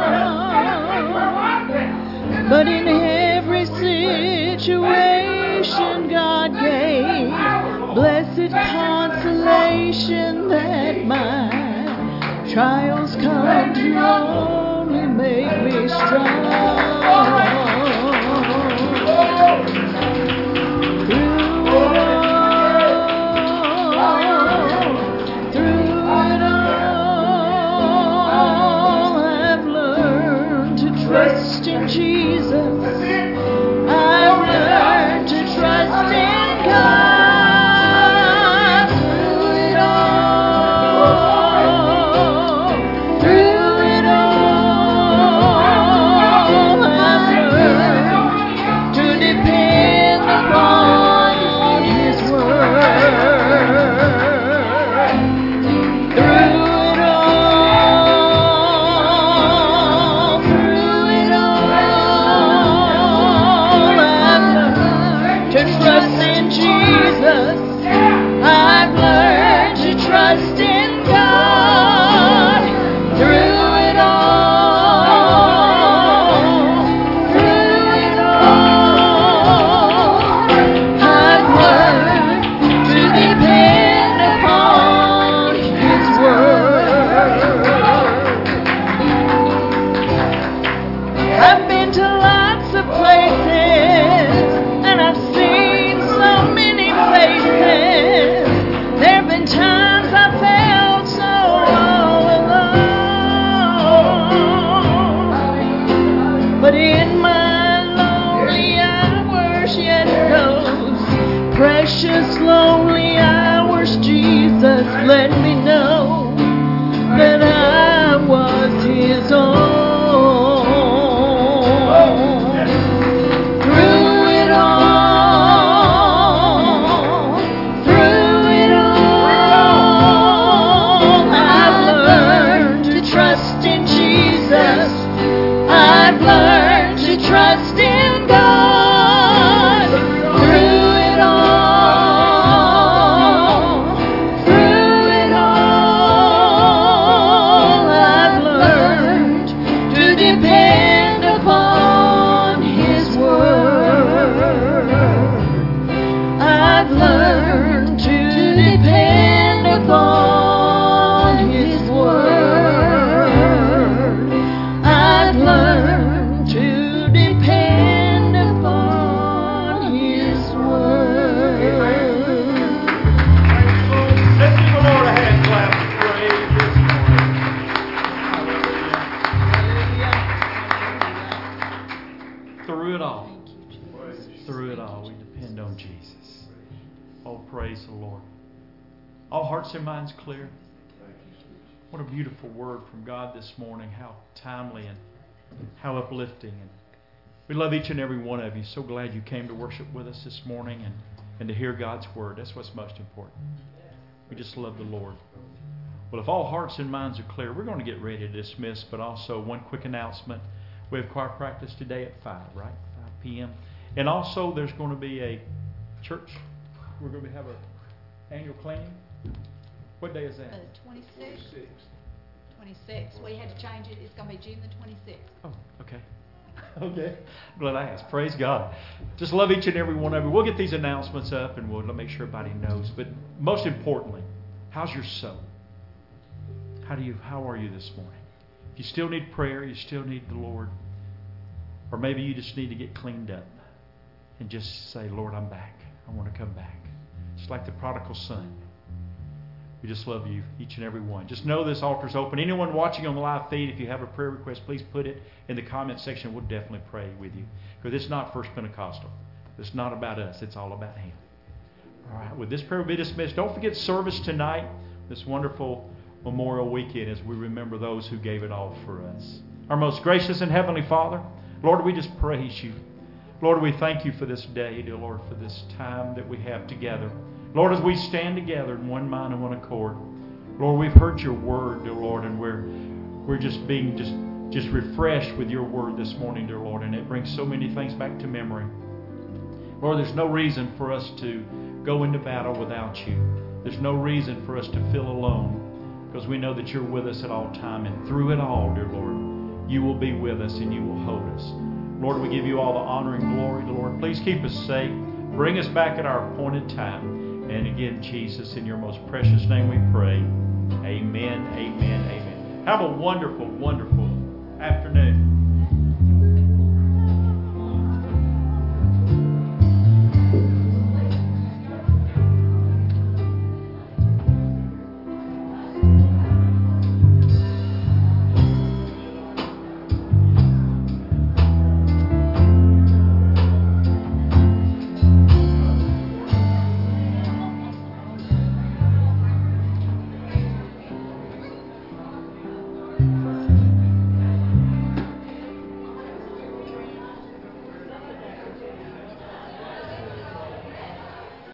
But in every situation God gave blessed consolation that my trials come to only make me strong. Trust in Jesus. I've learned to trust in God through it all. Through it all, I've learned to depend upon His word. Through it all. To trust in Jesus, I've learned to trust in God through it all. Through it all, I've learned to depend upon His word. I've been to lots of places, and I've seen so many faces. There have been times I felt so all alone. But in my lonely hours, yet those precious lonely hours, Jesus let me know that I was His own. Through it all, Through it all. Through it all, we depend on Jesus. Oh, praise the Lord. All hearts and minds clear. What a beautiful word from God this morning. How timely and how uplifting. And we love each and every one of you. So glad you came to worship with us this morning and to hear God's word. That's what's most important. We just love the Lord. Well, if all hearts and minds are clear, we're going to get ready to dismiss, but also one quick announcement. We have choir practice today at 5, right? 5 p.m. And also there's going to be a church. We're going to have an annual cleaning. What day is that? 26th. 26th. We had to change it. It's going to be June the 26th. Oh, okay. Okay. Glad I asked. Praise God. Just love each and every one of you. We'll get these announcements up and we'll make sure everybody knows. But most importantly, how's your soul? How are you this morning? If you still need prayer, you still need the Lord, or maybe you just need to get cleaned up and just say, Lord, I'm back. I want to come back. Just like the prodigal son. We just love you, each and every one. Just know this altar's open. Anyone watching on the live feed, if you have a prayer request, please put it in the comment section. We'll definitely pray with you. Because it's not First Pentecostal. It's not about us. It's all about Him. All right. With this prayer will be dismissed. Don't forget service tonight, this wonderful Memorial Weekend, as we remember those who gave it all for us. Our most gracious and heavenly Father, Lord, we just praise you. Lord, we thank you for this day, dear Lord, for this time that we have together. Lord, as we stand together in one mind and one accord, Lord, we've heard your word, dear Lord, and we're just being just refreshed with your word this morning, dear Lord, and it brings so many things back to memory. Lord, there's no reason for us to go into battle without you. There's no reason for us to feel alone, because we know that you're with us at all time, and through it all, dear Lord, you will be with us and you will hold us. Lord, we give you all the honor and glory, Lord. Please keep us safe. Bring us back at our appointed time. And again, Jesus, in your most precious name we pray. Amen, amen, amen. Have a wonderful, wonderful afternoon.